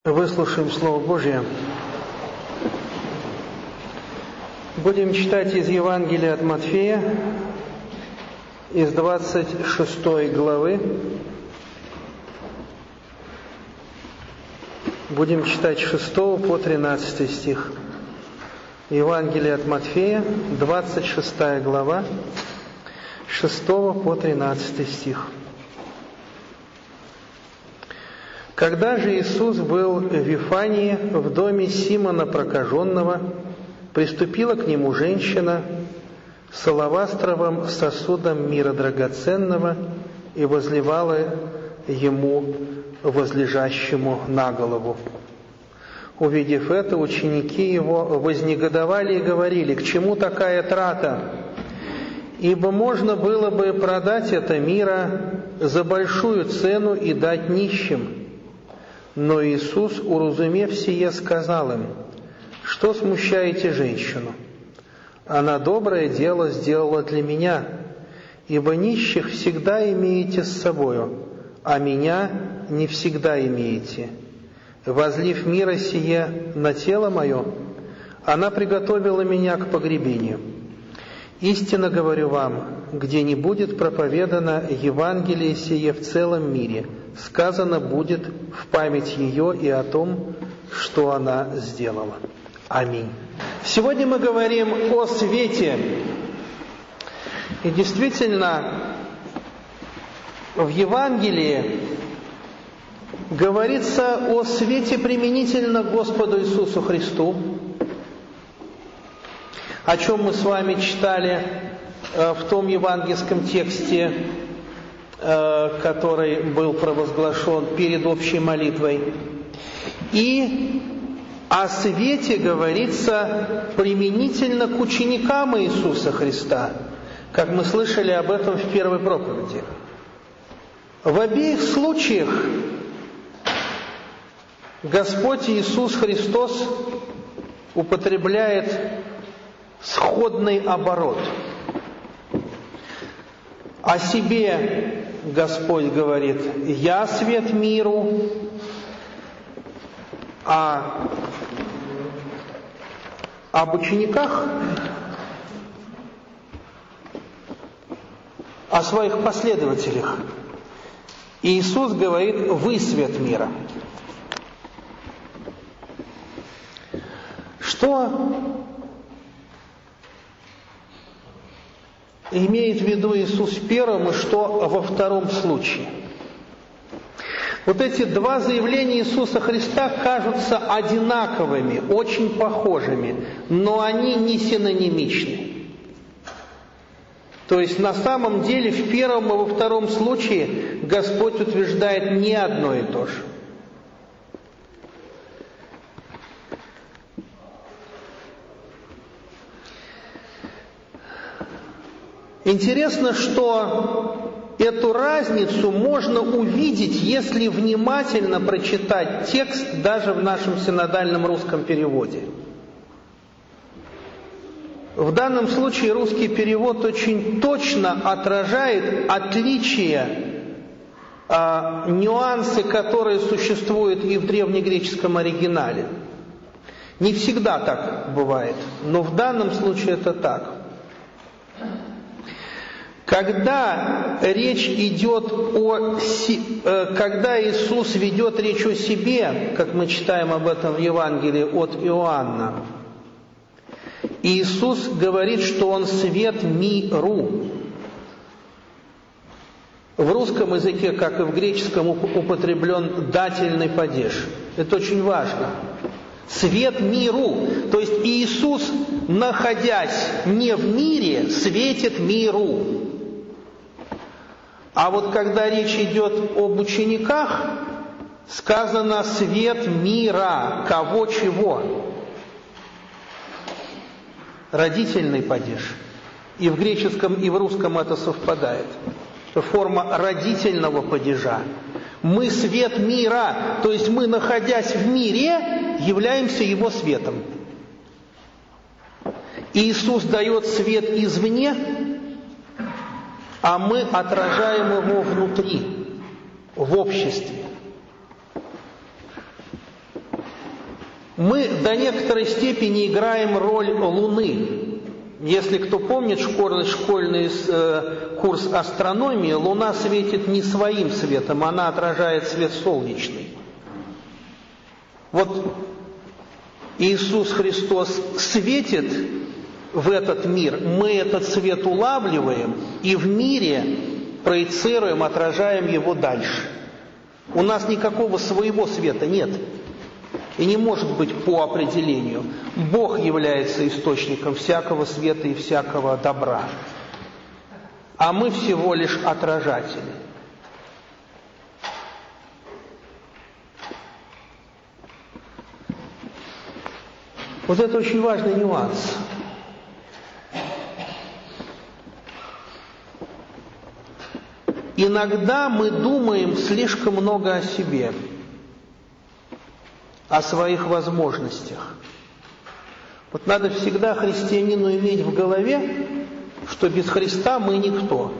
Выслушаем Слово Божье. Будем читать из Евангелия от Матфея, из 26 главы. Будем читать 6 по 13 стих. Евангелие от Матфея, 26 глава, 6 по 13 стих. Когда же Иисус был в Вифании, в доме Симона Прокаженного, приступила к нему женщина с алавастровым сосудом мира драгоценного и возливала ему возлежащему на голову. Увидев это, ученики его вознегодовали и говорили: «К чему такая трата? Ибо можно было бы продать это мира за большую цену и дать нищим». Но Иисус, уразумев сие, сказал им: «Что смущаете женщину? Она доброе дело сделала для меня, ибо нищих всегда имеете с собою, а меня не всегда имеете. Возлив мира сие на тело мое, она приготовила меня к погребению. Истинно говорю вам, где не будет проповедано Евангелие сие в целом мире, сказано будет в память ее и о том, что она сделала». Аминь. Сегодня мы говорим о свете. И действительно, в Евангелии говорится о свете применительно к Господу Иисусу Христу, о чем мы с вами читали в том евангельском тексте, который был провозглашен перед общей молитвой. И о свете говорится применительно к ученикам Иисуса Христа, как мы слышали об этом в первой проповеди. В обеих случаях Господь Иисус Христос употребляет сходный оборот. О себе Господь говорит: «Я свет миру», а об учениках, о своих последователях Иисус говорит: «Вы свет мира». Что имеет в виду Иисус в первом и что во втором случае? Вот эти два заявления Иисуса Христа кажутся одинаковыми, очень похожими, но они не синонимичны. То есть на самом деле в первом и во втором случае Господь утверждает не одно и то же. Интересно, что эту разницу можно увидеть, если внимательно прочитать текст даже в нашем синодальном русском переводе. В данном случае русский перевод очень точно отражает отличия, нюансы, которые существуют и в древнегреческом оригинале. Не всегда так бывает, но в данном случае это так. Когда речь идет когда Иисус ведет речь о себе, как мы читаем об этом в Евангелии от Иоанна, Иисус говорит, что Он свет миру. В русском языке, как и в греческом, употреблен дательный падеж. Это очень важно. Свет миру. То есть Иисус, находясь не в мире, светит миру. А вот когда речь идет об учениках, сказано «свет мира». Кого, чего? Родительный падеж. И в греческом, и в русском это совпадает. Форма родительного падежа. Мы свет мира, то есть мы, находясь в мире, являемся его светом. Иисус дает свет извне, а мы отражаем его внутри, в обществе. Мы до некоторой степени играем роль Луны. Если кто помнит школьный курс астрономии, Луна светит не своим светом, она отражает свет солнечный. Вот Иисус Христос светит в этот мир, мы этот свет улавливаем и в мире проецируем, отражаем его дальше. У нас никакого своего света нет. И не может быть по определению. Бог является источником всякого света и всякого добра. А мы всего лишь отражатели. Вот это очень важный нюанс. Иногда мы думаем слишком много о себе, о своих возможностях. Вот надо всегда христианину иметь в голове, что без Христа мы никто.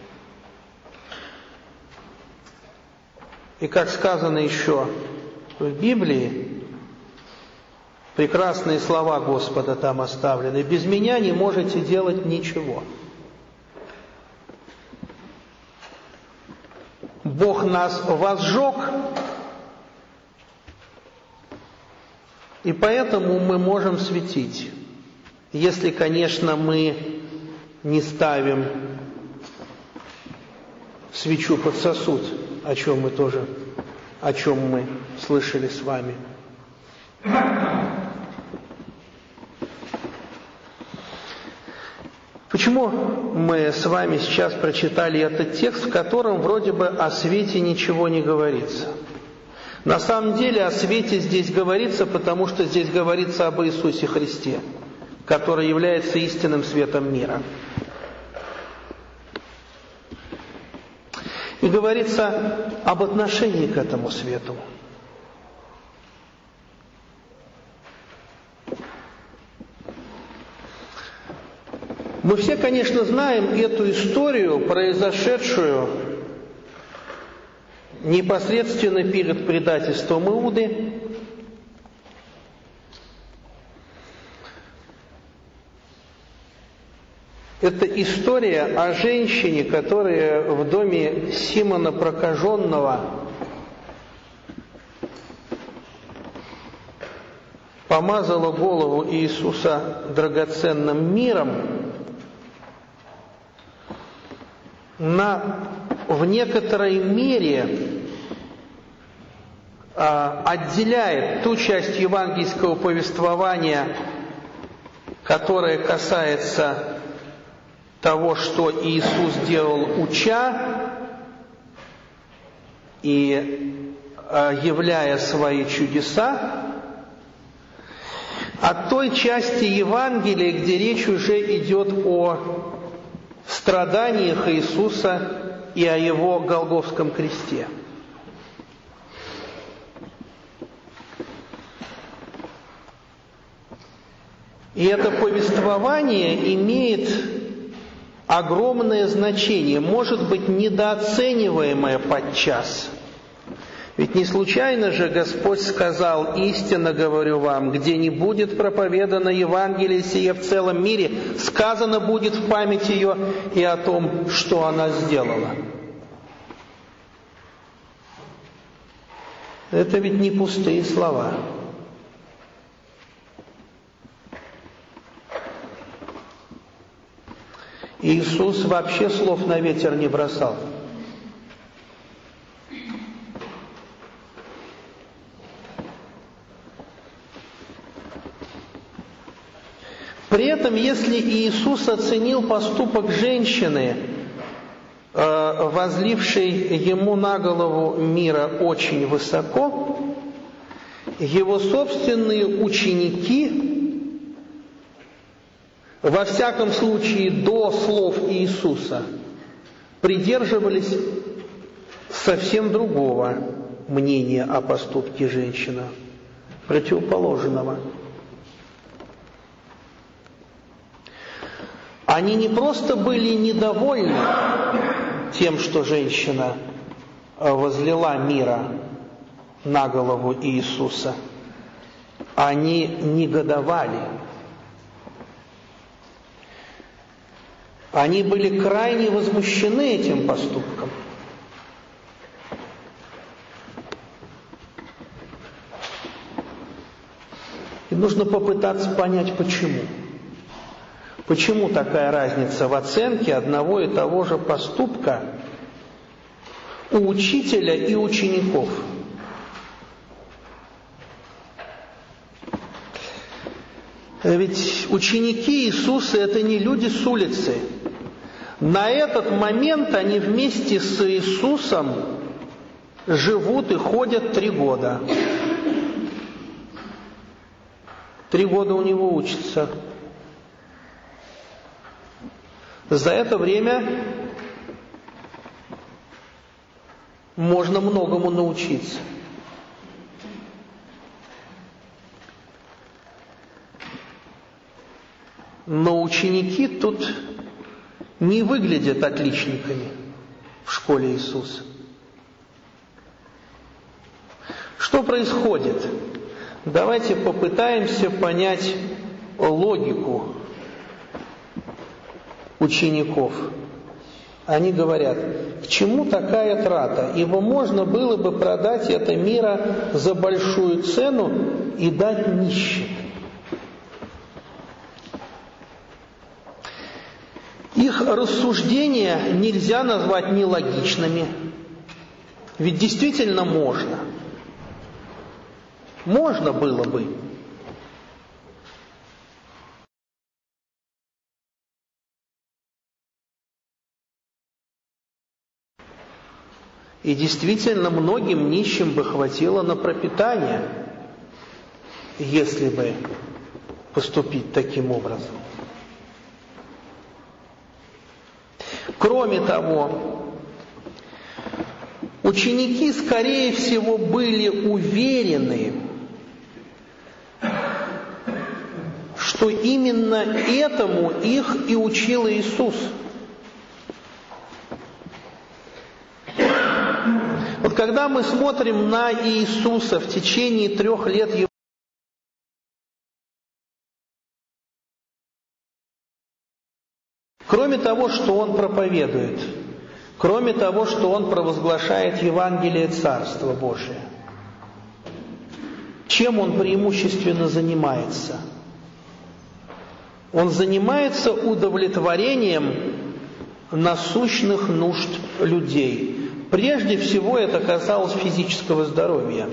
И как сказано еще в Библии, прекрасные слова Господа там оставлены: без меня не можете делать ничего. Бог нас возжег, и поэтому мы можем светить, если, конечно, мы не ставим свечу под сосуд, о чем мы слышали с вами. Почему мы с вами сейчас прочитали этот текст, в котором вроде бы о свете ничего не говорится? На самом деле о свете здесь говорится, потому что здесь говорится об Иисусе Христе, который является истинным светом мира. И говорится об отношении к этому свету. Мы все, конечно, знаем эту историю, произошедшую непосредственно перед предательством Иуды. Это история о женщине, которая в доме Симона Прокаженного помазала голову Иисуса драгоценным миром, в некоторой мере отделяет ту часть евангельского повествования, которая касается того, что Иисус делал уча и являя свои чудеса, от той части Евангелия, где речь уже идет о страданиях Иисуса и о Его Голгофском кресте. И это повествование имеет огромное значение, может быть, недооцениваемое подчас. Ведь не случайно же Господь сказал: «Истинно говорю вам, где не будет проповедано Евангелие сие в целом мире, сказано будет в память ее и о том, что она сделала». Это ведь не пустые слова. Иисус вообще слов на ветер не бросал. При этом, если Иисус оценил поступок женщины, возлившей ему на голову мира, очень высоко, его собственные ученики, во всяком случае до слов Иисуса, придерживались совсем другого мнения о поступке женщины, противоположного. Они не просто были недовольны тем, что женщина возлила мира на голову Иисуса, они негодовали. Они были крайне возмущены этим поступком. И нужно попытаться понять, почему. Почему такая разница в оценке одного и того же поступка у учителя и учеников? Ведь ученики Иисуса – это не люди с улицы. На этот момент они вместе с Иисусом живут и ходят 3 года. 3 года у него учатся. За это время можно многому научиться. Но ученики тут не выглядят отличниками в школе Иисуса. Что происходит? Давайте попытаемся понять логику учеников. Они говорят, к чему такая трата? Ибо можно было бы продать это мира за большую цену и дать нищим. Их рассуждения нельзя назвать нелогичными. Ведь действительно можно. Можно было бы. И действительно многим нищим бы хватило на пропитание, если бы поступить таким образом. Кроме того, ученики, скорее всего, были уверены, что именно этому их и учил Иисус. Вот когда мы смотрим на Иисуса в течение 3 лет Его, кроме того, что Он проповедует, кроме того, что Он провозглашает Евангелие Царства Божия, чем Он преимущественно занимается? Он занимается удовлетворением насущных нужд людей. Прежде всего это касалось физического здоровья.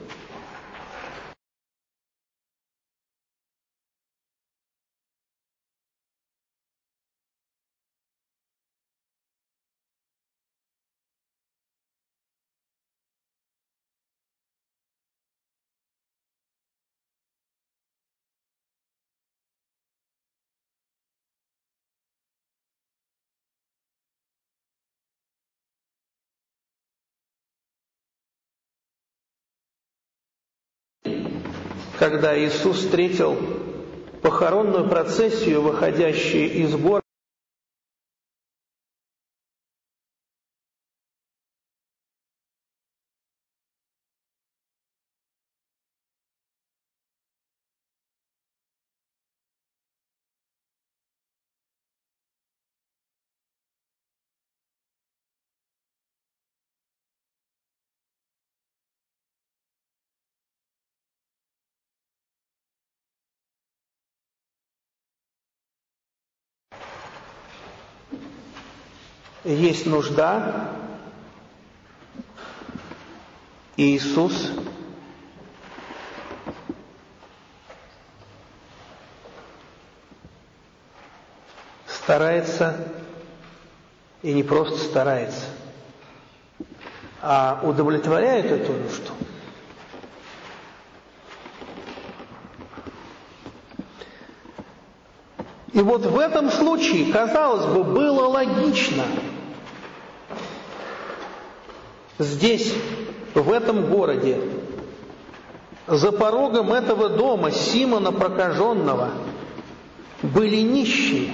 Когда Иисус встретил похоронную процессию, выходящую из города, есть нужда, и Иисус старается, и не просто старается, а удовлетворяет эту нужду. И вот в этом случае, казалось бы, было логично здесь, в этом городе, за порогом этого дома Симона Прокаженного были нищие,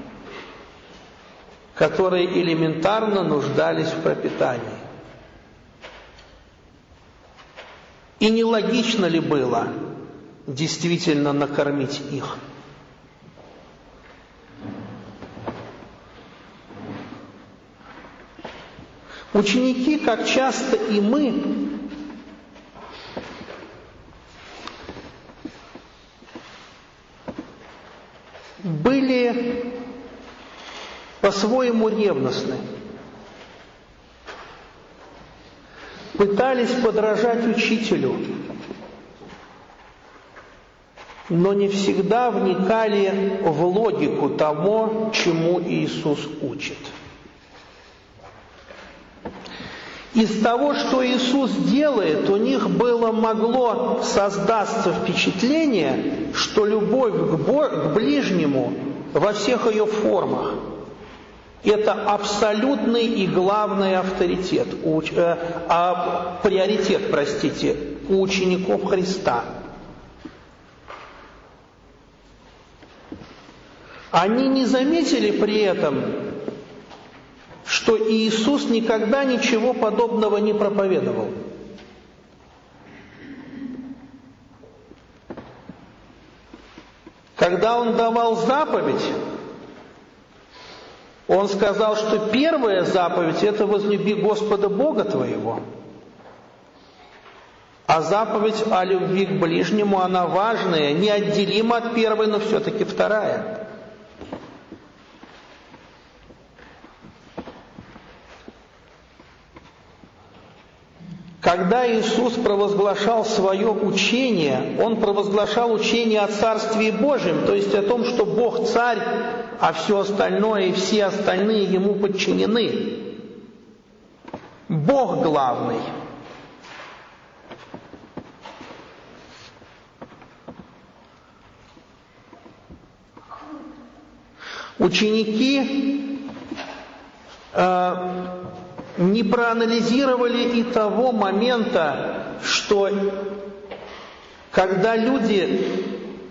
которые элементарно нуждались в пропитании. И нелогично ли было действительно накормить их. Ученики, как часто и мы, были по-своему ревностны, пытались подражать учителю, но не всегда вникали в логику того, чему Иисус учит. Из того, что Иисус делает, у них могло создаться впечатление, что любовь к ближнему во всех ее формах – это абсолютный и главный приоритет у учеников Христа. Они не заметили при этом, что Иисус никогда ничего подобного не проповедовал. Когда Он давал заповедь, Он сказал, что первая заповедь – это возлюби Господа Бога твоего. А заповедь о любви к ближнему, она важная, неотделима от первой, но все-таки вторая. Когда Иисус провозглашал свое учение, Он провозглашал учение о Царстве Божьем, то есть о том, что Бог Царь, а все остальное и все остальные Ему подчинены. Бог главный. Ученики не проанализировали и того момента, что когда люди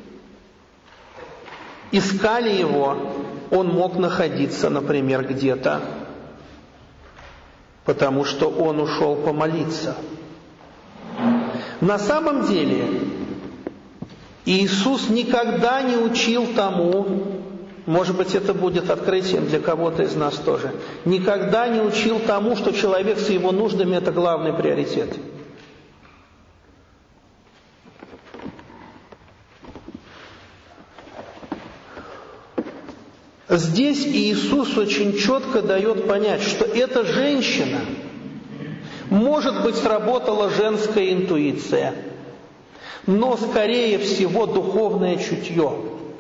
искали Его, Он мог находиться, например, где-то, потому что Он ушел помолиться. На самом деле Иисус никогда не учил тому, может быть, это будет открытием для кого-то из нас тоже, никогда не учил тому, что человек с его нуждами – это главный приоритет. Здесь Иисус очень четко дает понять, что эта женщина, может быть, сработала женская интуиция, но, скорее всего, духовное чутье.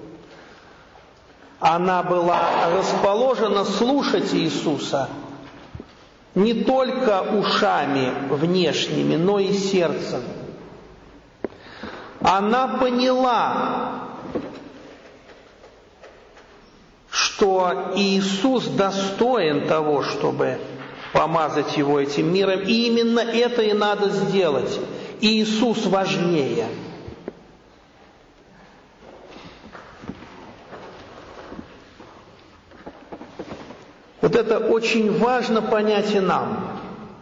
Она была расположена слушать Иисуса не только ушами внешними, но и сердцем. Она поняла, что Иисус достоин того, чтобы помазать его этим миром, и именно это и надо сделать. Иисус важнее. Вот это очень важно понять и нам.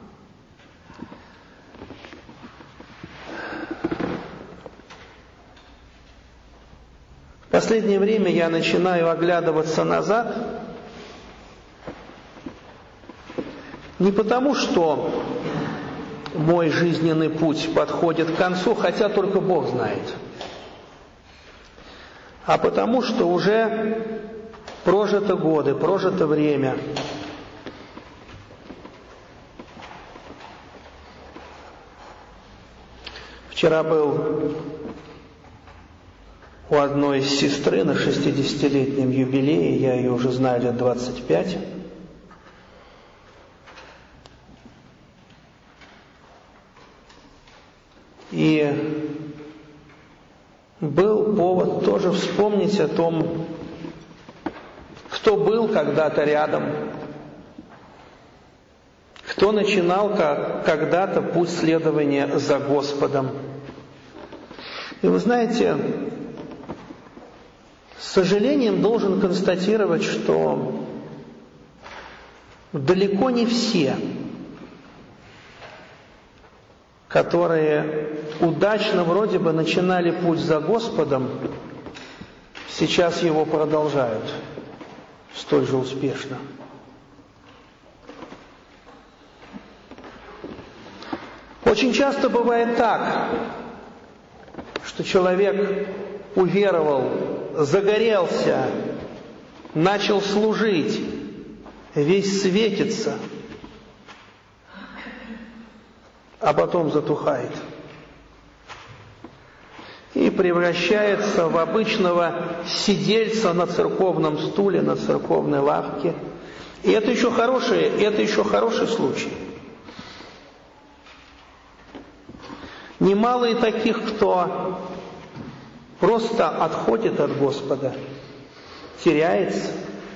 В последнее время я начинаю оглядываться назад, не потому, что мой жизненный путь подходит к концу, хотя только Бог знает, а потому, что уже прожиты годы, прожито время. Вчера был у одной сестры на 60-летнем юбилее, я ее уже знаю лет 25. И был повод тоже вспомнить о том, кто был когда-то рядом, кто начинал когда-то путь следования за Господом. И вы знаете, с сожалением должен констатировать, что далеко не все, которые удачно вроде бы начинали путь за Господом, сейчас его продолжают столь же успешно. Очень часто бывает так, что человек уверовал, загорелся, начал служить, весь светится, а потом затухает и превращается в обычного сидельца на церковном стуле, на церковной лавке. И это еще хороший случай. Немало и таких, кто просто отходит от Господа, теряется.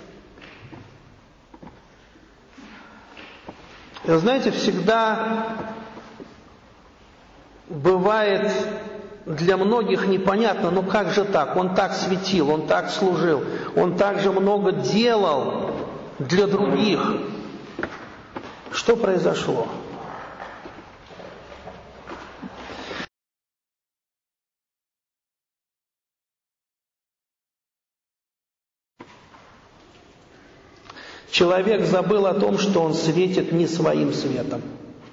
И, знаете, всегда бывает для многих непонятно, ну как же так? Он так светил, он так служил, он так же много делал для других. Что произошло? Человек забыл о том, что он светит не своим светом.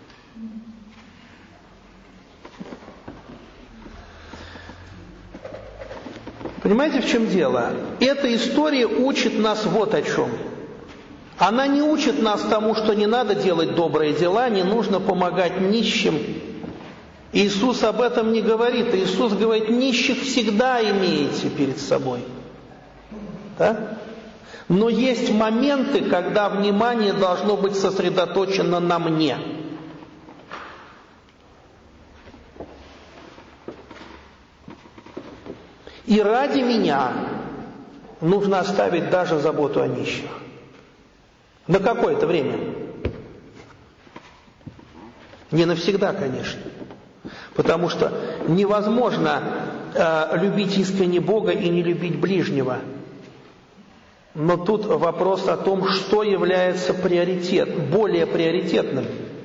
Понимаете, в чем дело? Эта история учит нас вот о чем. Она не учит нас тому, что не надо делать добрые дела, не нужно помогать нищим. Иисус об этом не говорит. Иисус говорит, нищих всегда имеете перед собой. Да? Но есть моменты, когда внимание должно быть сосредоточено на мне. И ради меня нужно оставить даже заботу о нищих. На какое-то время. Не навсегда, конечно. Потому что невозможно любить искренне Бога и не любить ближнего. Но тут вопрос о том, что является более приоритетным.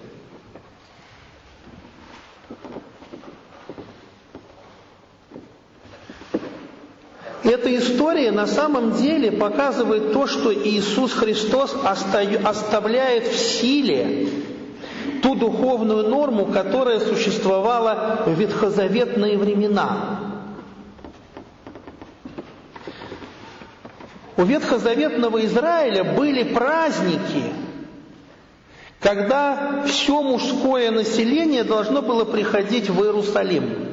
Эта история на самом деле показывает то, что Иисус Христос оставляет в силе ту духовную норму, которая существовала в ветхозаветные времена. У ветхозаветного Израиля были праздники, когда все мужское население должно было приходить в Иерусалим.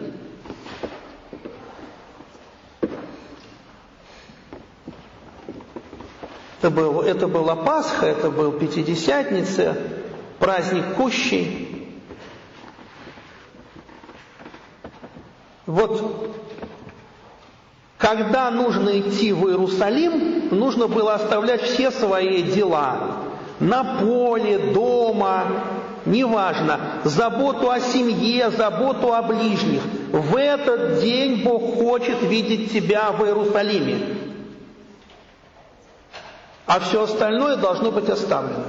Это была Пасха, это был Пятидесятница, праздник Кущей. Вот когда нужно идти в Иерусалим, нужно было оставлять все свои дела. На поле, дома, неважно. Заботу о семье, заботу о ближних. В этот день Бог хочет видеть тебя в Иерусалиме. А все остальное должно быть оставлено.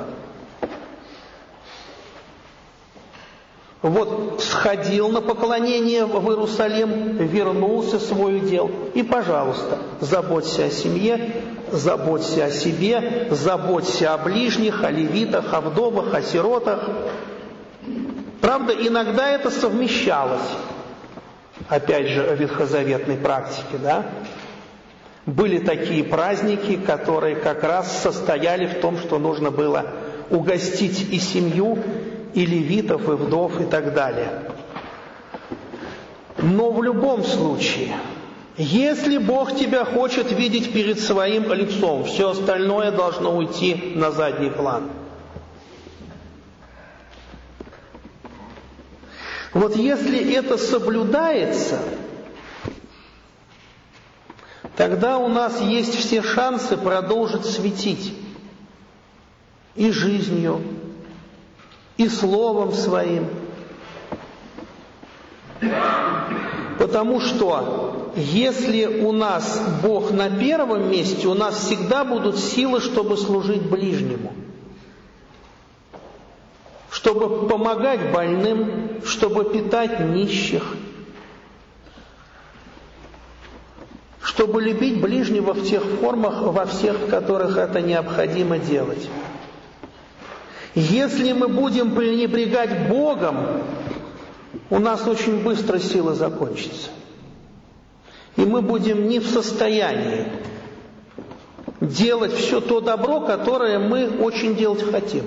Вот сходил на поклонение в Иерусалим, вернулся в свой удел. И, пожалуйста, заботься о семье, заботься о себе, заботься о ближних, о левитах, о вдовах, о сиротах. Правда, иногда это совмещалось. Опять же, о ветхозаветной практике, да? Были такие праздники, которые как раз состояли в том, что нужно было угостить и семью, и левитов, и вдов, и так далее. Но в любом случае, если Бог тебя хочет видеть перед своим лицом, все остальное должно уйти на задний план. Вот если это соблюдается, тогда у нас есть все шансы продолжить светить и жизнью, и словом своим. Потому что если у нас Бог на первом месте, у нас всегда будут силы, чтобы служить ближнему, чтобы помогать больным, чтобы питать нищих, чтобы любить ближнего в тех формах, во всех, в которых это необходимо делать. Если мы будем пренебрегать Богом, у нас очень быстро сила закончится. И мы будем не в состоянии делать все то добро, которое мы очень делать хотим.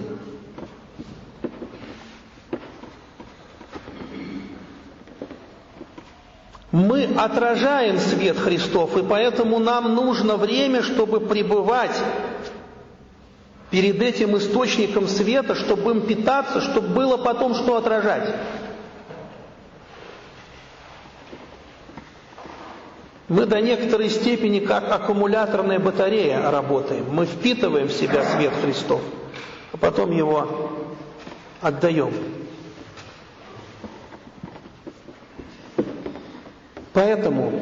Мы отражаем свет Христов, и поэтому нам нужно время, чтобы пребывать перед этим источником света, чтобы им питаться, чтобы было потом что отражать. Мы до некоторой степени как аккумуляторная батарея работаем. Мы впитываем в себя свет Христов, а потом его отдаем. Поэтому,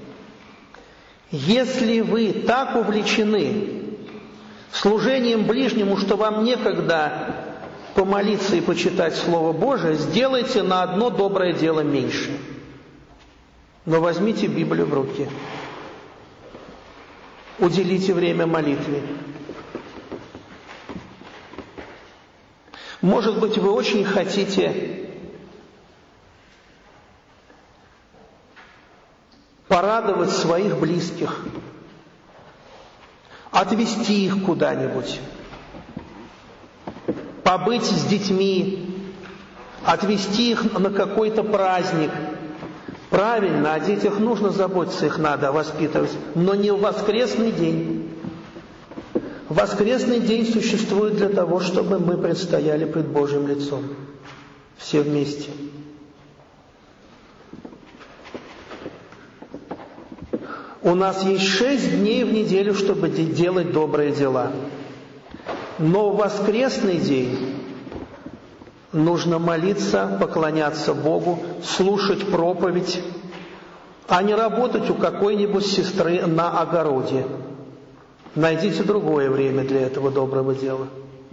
если вы так увлечены служением ближнему, что вам некогда помолиться и почитать Слово Божие, сделайте на одно доброе дело меньше. Но возьмите Библию в руки. Уделите время молитве. Может быть, вы очень хотите порадовать своих близких, отвезти их куда-нибудь, побыть с детьми, отвезти их на какой-то праздник. Правильно, о детях нужно заботиться, их надо воспитывать, но не в воскресный день. Воскресный день существует для того, чтобы мы предстояли пред Божьим лицом. Все вместе. У нас есть 6 дней в неделю, чтобы делать добрые дела. Но в воскресный день нужно молиться, поклоняться Богу, слушать проповедь, а не работать у какой-нибудь сестры на огороде. Найдите другое время для этого доброго дела.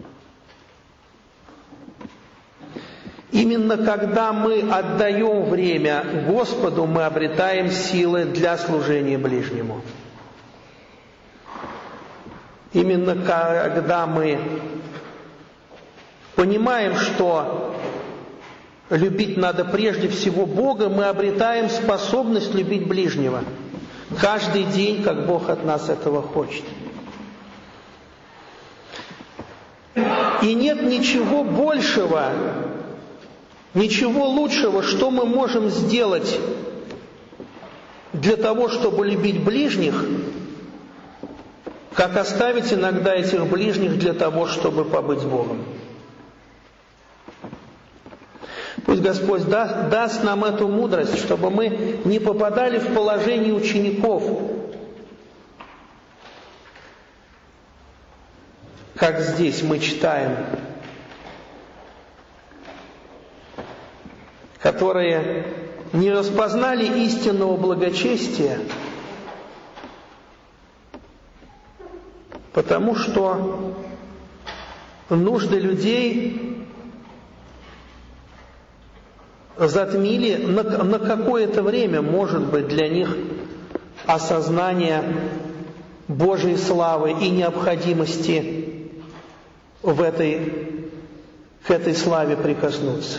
Именно когда мы отдаем время Господу, мы обретаем силы для служения ближнему. Именно когда мы понимаем, что любить надо прежде всего Бога, мы обретаем способность любить ближнего. Каждый день, как Бог от нас этого хочет. И нет ничего большего, ничего лучшего, что мы можем сделать для того, чтобы любить ближних, как оставить иногда этих ближних для того, чтобы побыть с Богом. Пусть Господь даст нам эту мудрость, чтобы мы не попадали в положение учеников, как здесь мы читаем, которые не распознали истинного благочестия, потому что нужды людей затмили на какое-то время, может быть, для них осознание Божьей славы и необходимости к этой славе прикоснуться.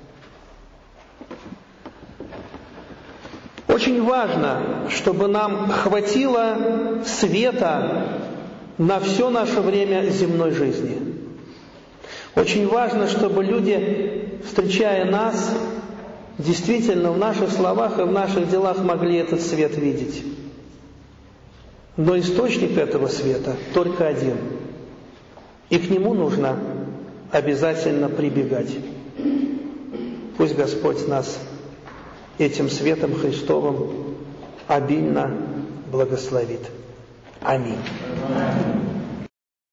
Очень важно, чтобы нам хватило света на все наше время земной жизни. Очень важно, чтобы люди, встречая нас, действительно в наших словах и в наших делах могли этот свет видеть. Но источник этого света только один. И к нему нужно обязательно прибегать. Пусть Господь нас этим светом Христовым обильно благословит. Аминь.